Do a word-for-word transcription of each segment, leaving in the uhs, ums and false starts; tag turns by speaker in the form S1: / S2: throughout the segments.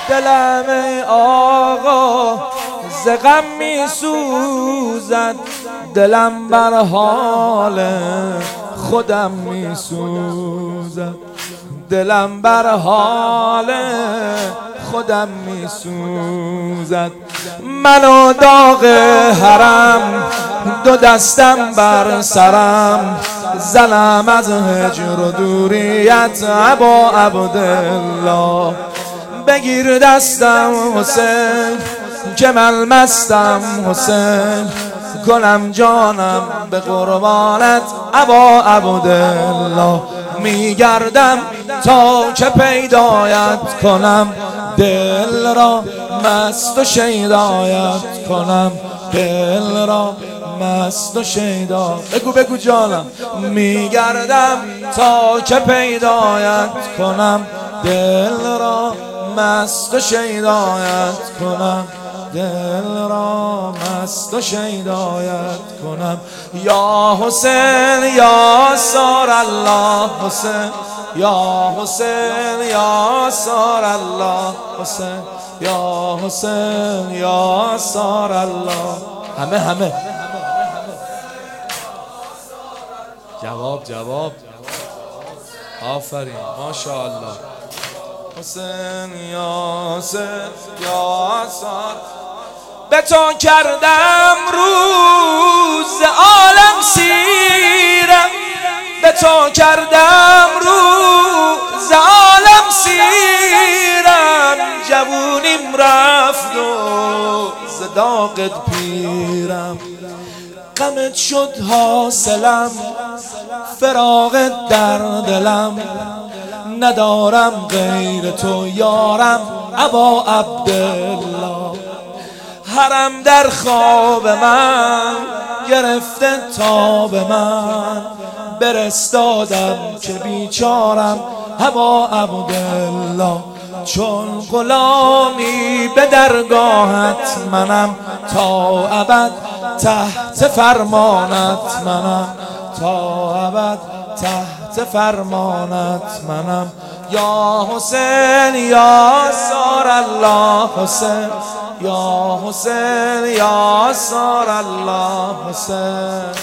S1: دلم ای آقا ز غم می سوزد، دلم بر حال خودم می سوزد، دلم بر حال خودم می سوزد. من و داغ حرم دو دستم بر سرم، زنم از هجر و دوریت ابا عبدالله. بگیر دستم حسین که من مستم حسین، کنم جانم به قربانت ابا عبدالله. میگردم تا که پیدایت کنم، دل را مست و شیدایت کنم، دل را مست و شیدا. بگو بگو جانم. میگردم تا که پیدایت کنم، دل را مست و شیدایت کنم، دل را مست و شیدایت کنم. یا حسین یا سار الله حسین، یا حسین یا سار الله حسین، یا حسین یا سار الله. همه همه جواب جواب. آفرین ماشاءالله. حسین یا حسین یا سار. به تو کردم روز عالم سیرم، به تو کردم روز عالم سیرم. جوونیم رفت و ز داغت پیرم، غمت شد حاصلم فراقت در دلم. ندارم غیر تو یارم ابا عبدالله. حرم در خواب من گرفته تاب من، برستادم که بیچارم ابا عبدالله. چون غلامی به درگاهت منم، تا ابد تحت فرمانت منم، تا ابد تحت فرمانت منم. یا حسین یا سار الله حسین، یا حسین یا سار الله حسین.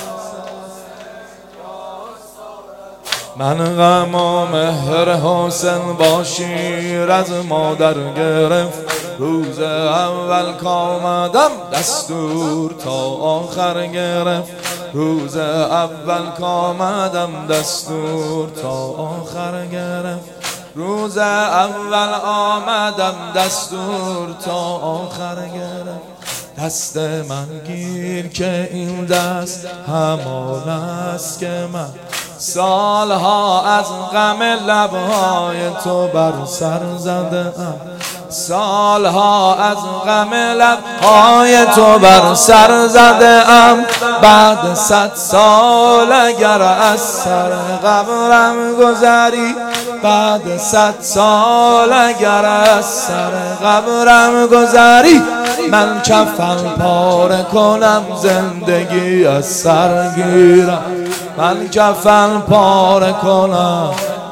S1: من غم و مهر حسین با شیر از مادر گرفت، روز اول کامدم دستور تا آخر گرفت، روز اول کامدم دستور تا آخر گرفت، روز اول آمدم دستور تا آخر گرفت. دست من گیر که این دست همان است که من سالها از غم لبهای تو بر سر زدم، سالها از غم لبهای تو بر سر زدم. بعد صد سال اگر از سر قبرم گذری، بعد صد سال اگر از سر قبرم گذری، من کفن پاره کنم زندگی از سر گیرم، من کفن پاره کنم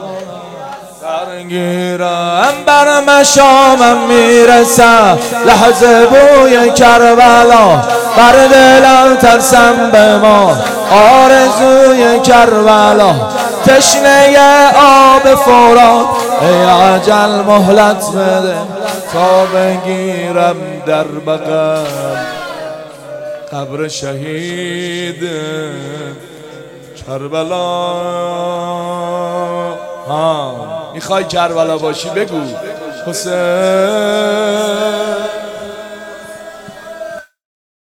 S1: سرگیرم. بر مشامم میرسم لحظه بوی کربلا، بر دلم ترسم به ما آرزوی کربلا. تشنه آب فرات ای عجل مهلت بده، تا بگیرم در بغل قبر شهید کربلا. ها میخوای کربلا باشی بگو حسین.